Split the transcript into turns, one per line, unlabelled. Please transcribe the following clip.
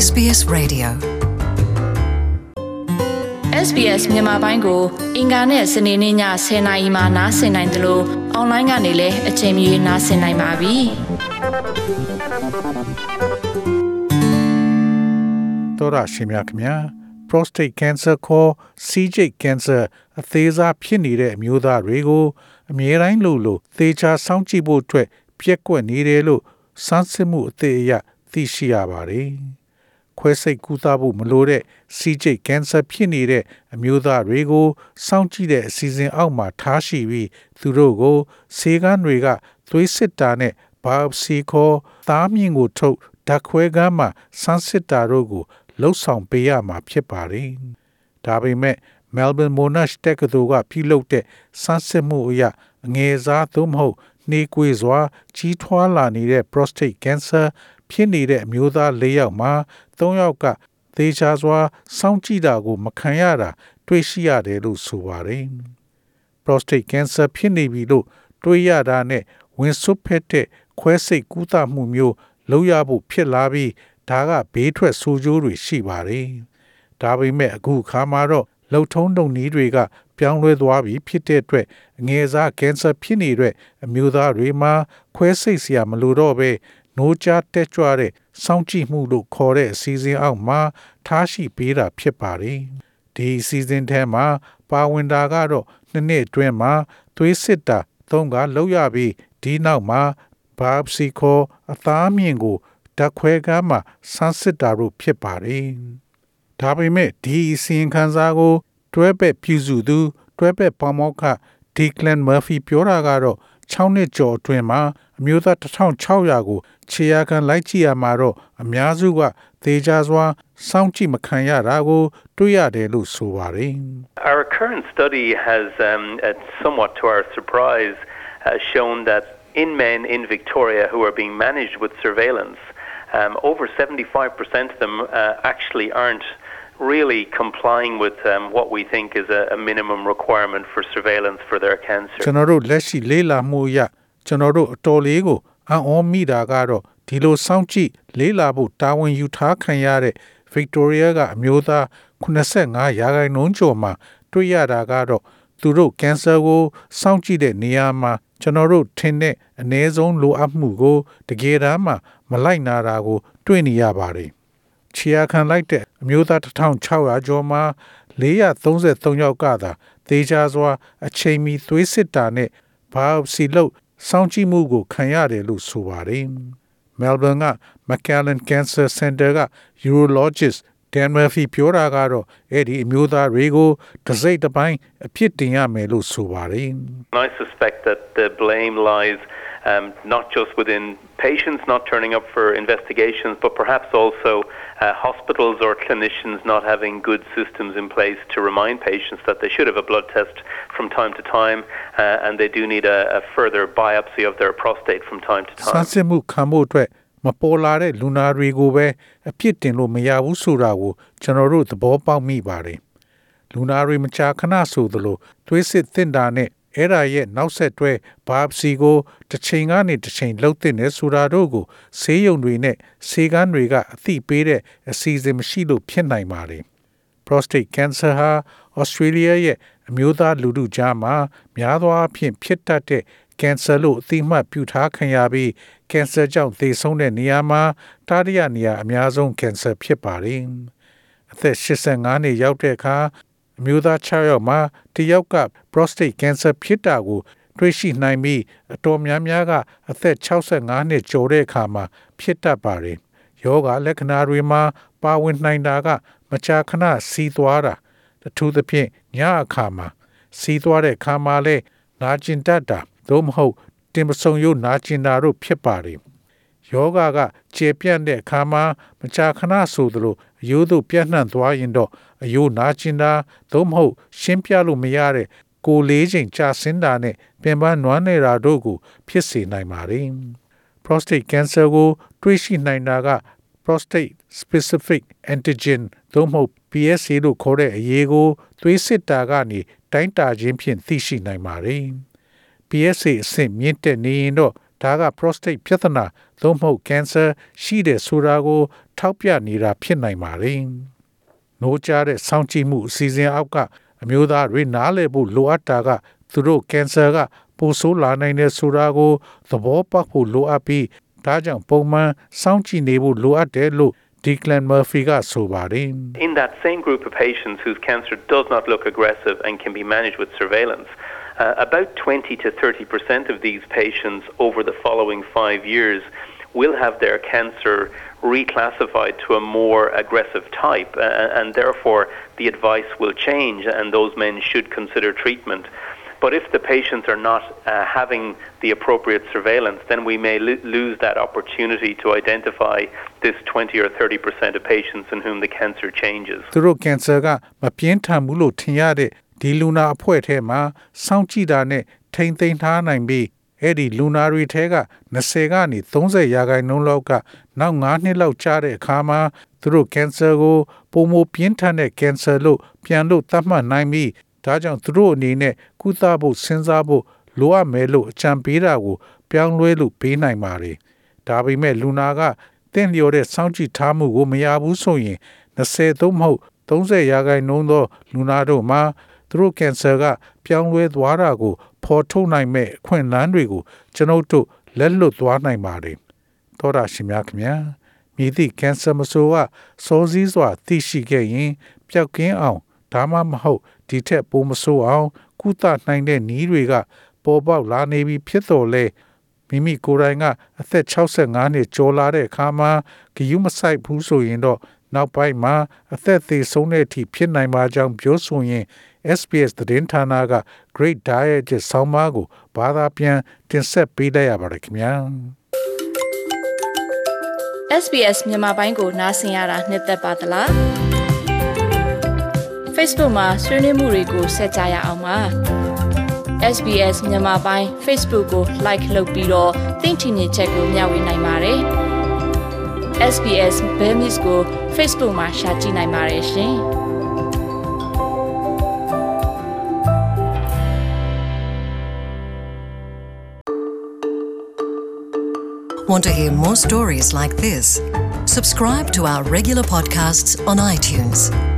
SBS Radio
SBS မြန်မာပိုင်းကိုအင်ကာနဲ့စနေနေ့ည10:00နာရီမှနားဆင်နိုင်တယ်လို့အွန်လိုင်းကနေလည်းအချိန်မီနားဆင်နိုင်ပါပြီ
။တော်ရရှိမြခင်ဗျာ prostate cancer ခေါ် CJ cancer အသေးစားဖြစ်နေတဲ့အမျိုးသားတွေကိုအမြဲတမ်းလို့သေချာစောင့်ကြည့်ဖို့အတွက်ပြက်ကွက်နေတယ်လို့စမ်းစစ်မှုအသေးအရသိရှိရပါတယ်။ခွဲစိတ်ကုသဖို့မလိုတဲ့ CJ cancer ဖြစ်နေတဲ့အမျိုးသားတွေကိုစောင့်ကြည့်တဲ့အစီအစဉ်အောက်မှာထားရှိပြီးသူတို့ကိုဆေးကန်းတွေကသွေးစစ်တာနဲ့ biopsy ခေါ်သားမြင့်ကိုထုတ်ဓာတ်ခွဲခန်းမှာစမ်းစစ်တာတို့ကိုလှုပ်ဆောင်ပေးရမှာဖြစ်ပါတယ်။ဒါပေမဲ့ Melbourne Monash တက္ကသိုလ်ကပြုလုပ်တဲ့စမ်းစစ်မှုအရအငယ်စားသို့မဟုတ်နှေးကွေးစွာကြီးထွားလာနေတဲ့ prostate cancer ဖြစ်နေတဲ့အမျိုးသား၄ယောက်မှာ၃ယောက်ကသေချာစွာစောင့်ကြည့်တာကိုမခံရတာတွေ့ရှိရတယ်လို့ဆိုပါတယ်။ prostate cancer ဖြစ်နေပြီလို့တွေးရတာနဲ့ဝင်ဆွဖက်တဲ့ခွဲစိတ်ကုသမှုမျိုးလုပ်ရဖို့ဖြစ်လာပြီးဒါကဘေးထွက်ဆိုးကျိုးတွေရှိပါတယ်။ဒါပေမဲ့အခုခါမှာတော့လှုပ်ထုံးတုံနည်းတွေကပြောင်းလဲသွားပြီဖြစ်တဲ့အတွက်အငယ်စားကင်ဆာဖြစ်နေတဲ့အမျိုးသားတွေမှာခွဲစိတ်စရာမလိုတော့ပဲနိုးကြားတက်ကြွတဲ့စောင့်ကြည့်မှုလို့ခေါ်တဲ့အစီအစဉ်အောက်မှာထားရှိပေးတာဖြစ်ပါတယ်။ဒီအစီအစဉ်ထဲမှာပါဝင်တာကတော့နှစ်အတွင်းမှာသွေးစစ်တာ၃ခါလုပ်ရပြီးဒီနောက်မှာ biopsy ခေါ်အသားမြင့်ကိုဓာတ်ခွဲခန်းမှာစမ်းစစ်တာတို့ဖြစ်ပါတယ်။ဒါပေမဲ့ဒီအစီရင်ခံစာကိုတွဲဘက်ပြုစုသူတွဲဘက်ပါမောက္ခ Declan Murphy ပြောတာကတော့6နှစ်ကျော်အတွင်းမှာအမျိုးသား1600ကိုခြေရာခံလိုက်ကြည့်ရမှာတော့အများစုကသေချာစွာစောင့်ကြည့်မခံရတာကိုတွေ့ရတယ်လို့ဆိုပါတယ်။
Our current study has somewhat to our surprise shown that in men in Victoria who are being managed with surveillance over 75% of them actually aren't really complying with what we think is a minimum requirement for surveillance for their cancer.
ကျွန်တော်တို့လက်ရှိလေးလာမှုအရကျွန်တော်တို့အတော်လေးကိုအံ့ဩမိတာကတော့ဒီလိုစောင့်ကြည့်လေးလာဖို့တာဝန်ယူထားခံရတဲ့ Victoria ကအမျိုးသား85%ကျော်မှာတွေ့ရတာကတော့သူတို့ကင်ဆာကိုစောင့်ကြည့်တဲ့နေရာမှာကျွန်တော်တို့ထင်တဲ့အနည်းဆုံးလိုအပ်မှုကိုတကယ်တမ်းမှမလိုက်နာတာကိုတွေ့နေရပါတယ်။ခြေရာခံလိုက်တဲ့အမျိုးသား1600ကျော်မှာ433ယောက်ကသာသေချာစွာအချိန်မီသွေးစစ်တာနဲ့ biopsy လုပ်စောင့်ကြည့်မှုကိုခံရတယ်လို့ဆိုပါတယ်။ Melbourne က McAllen Cancer Center က urologist Dan Murphy ပြောတာကတော့အဲ့ဒီအမျိုးသားတွေကိုတစ်စိတ်တစ်ပိုင်းအဖြစ်တင်ရမယ်လို့ဆိုပါတယ်။
I suspect that the blame lies not just within patients not turning up for investigations, but perhaps also hospitals or clinicians not having good systems in place to remind patients that they should have a blood test from time to time, and they do need a further biopsy of their prostate from time to time.
ဆန်းစစ်မှုခံဖို့အတွက်မပေါ်လာတဲ့လူနာတွေကိုပဲအပြစ်တင်လို့မရဘူးဆိုတာကိုကျွန်တော်တို့သဘောပေါက်မိပါတယ်။လူနာတွေမကြာခဏဆိုသလိုသွေးစစ်သင့်တာနဲ့အဲ့ဒါရဲ့နောက်ဆက်တွဲ biopsy ကိုတစ်ချိန်ကနေတစ်ချိန်လှုပ်သင့်တယ်ဆိုတာတို့ကိုဆေးရုံတွေနဲ့ဆေးကန်းတွေကအသိပေးတဲ့အစီအစဉ်မရှိလို့ဖြစ်နိုင်ပါတယ်။ prostate cancer ဟာ Australia ရဲ့အမျိုးသားလူထုကြားမှာများသောအားဖြင့်ဖြစ်တတ်တဲ့ကင်ဆာလို့အသိမှတ်ပြုထားခံရပြီးကင်ဆာကြောင့်သေဆုံးတဲ့နေရာမှာတတိယနေရာအများဆုံးကင်ဆာဖြစ်ပါတယ်။အသက်85နှစ်ရောက်တဲ့အခါအမျိုးသား6ယောက်မှာတစ်ယောက်က prostate cancer ဖြစ်တာကိုတွေ့ရှိနိုင်ပြီးအတော်များများကအသက်65နှစ်ကျော်တဲ့အခါမှာဖြစ်တတ်ပါတယ်။ယောဂလက္ခဏာတွေမှာပါဝင်နိုင်တာကမကြာခဏစီးသွားတာအထူးသဖြင့်ညအခါမှာစီးသွားတဲ့အခါမှာလဲနာကျင်တတ်တာသို့မဟုတ်တင်ပဆုံရိုးနာကျင်တာတို့ဖြစ်ပါတယ်။ယောဂကကျေပြန့်တဲ့အခါမှာမကြာခဏဆိုသလိုအယိုးတို့ပြန့်နှံ့သွားရင်တော့အယိုးနာကျင်တာသို့မဟုတ်ရှင်းပြလို့မရတဲ့ကိုယ်လေးချိန်ကြာဆင်းတာနဲ့ပင်ပန်းနွမ်းနေတာတို့ကိုဖြစ်စေနိုင်ပါတယ်။ prostate cancer ကိုတွေးရှိနိုင်တာက prostate specific antigen သို့မဟုတ် PSA လို့ခေါ်တဲ့အရေးကိုသွေးစစ်တာကနေတိုင်းတာခြင်းဖြင့်သိရှိနိုင်ပါတယ်။ PSA အဆင့်မြင့်တက်နေရင်တော့ဒါက prostate ပြဿနာသို့မဟုတ် cancer ရှိတဲ့ဆိုတာကိုထောက်ပြနေတာဖြစ်နိုင်ပါတယ်။နိုးကြားတဲ့စောင့်ကြည့်မှုအစီအစဉ်အောက်ကအမျိုးသားတွေနားလည်ဖို့လိုအပ်တာကသူတို့ cancer ကပိုဆိုးလာနိုင်တဲ့ဆိုတာကိုသဘောပေါက်ဖို့လိုအပ်ပြီးဒါကြောင့်ပုံမှန်စောင့်ကြည့်နေဖို့လိုအပ်တယ်လို့ Declan Murphy ကဆိုပါတယ်။
In that same group of patients whose cancer does not look aggressive and can be managed with surveillance, about 20 to 30% of these patients over the following 5 years will have their cancer reclassified to a more aggressive type, and therefore the advice will change and those men should consider treatment. But if the patients are not having the appropriate surveillance, then we may lose that opportunity to identify this 20 or 30% of patients in whom the cancer changes.
သူတို့ cancer ကမပြင်းထန်ဘူးလို့ထင်ရတဲ့ဒီလူနာအဖွဲ့ထဲမှာစောင့်ကြည့်တာနဲ့ထိမ့်သိမ်းထားနိုင်ပြီးအဲ့ဒီလူနာတွေထဲက20ကနေ30ရာခိုင်နှုန်းလောက်ကနောက်9နှစ်လောက်ကြာတဲ့အခါမှာသူတို့ cancer ကိုပုံမပြင်းထန်တဲ့ cancer လို့ပြန်လို့သတ်မှတ်နိုင်ပြီးဒါကြောင့်သူတို့အနေနဲ့ကုသဖို့စဉ်းစားဖို့လိုအပ်မယ်လို့အကြံပေးတာကိုပြောင်းလဲလို့ပေးနိုင်ပါတယ်။ဒါပေမဲ့လူနာကတင့်လျော်တဲ့စောင့်ကြည့်ထားမှုကိုမရဘူးဆိုရင်20သို့မဟုတ်30ရာခိုင်နှုန်းသောလူနာတို့မှာသူတို့ cancer ကပြောင်းလဲသွားတာကိုဖော်ထုတ်နိုင်မဲ့အခွင့်အလမ်းတွေကိုကျွန်ုပ်တို့လက်လွတ်သွားနိုင်ပါတယ်။သောတာရှင်များခင်ဗျာမြည်သည့် cancer မဆိုးကစောစည်းစွာသိရှိခဲ့ရင်ပျောက်ကင်းအောင်ဒါမှမဟုတ်ဒီထက်ပိုမဆိုးအောင်ကုသနိုင်တဲ့နည်းတွေကပေါ်ပေါက်လာနေပြီဖြစ်တော်လဲမိမိကိုယ်တိုင်ကအသက်65နှစ်ကျော်လာတဲ့အခါမှာဂရုမစိုက်ဘူးဆိုရင်တော့နောက်ပိုင်းမှာအသက်သေဆုံးတဲ့အထိဖြစ်နိုင်ပါကြောင်းပြောဆိုရင် SBS သတင်းဌာနက Great Diet ဆောင်းပါးကိုဘာသာပြန်တင်ဆက်ပေးလိုက်ရပါတယ်ခင်ဗျာ
SBS မြန်မာပိုင်းကိုနားဆင်ရတာနှစ်သက်ပါသလား Facebook မှာဆွေးနွေးမှုတွေကိုဆက်ကြရအောင်ပါ SBS မြန်မာပိုင်း Facebook ကို like လုပ်ပြီးတော့သင်ချင်တဲ့ချက်ကိုမျှဝေနိုင်ပါတယ် SBS Burmese ကို Facebook မှာ share ကြည့်နိုင်ပါတယ်ရှင်
Want to hear more stories like this? Subscribe to our regular podcasts on iTunes.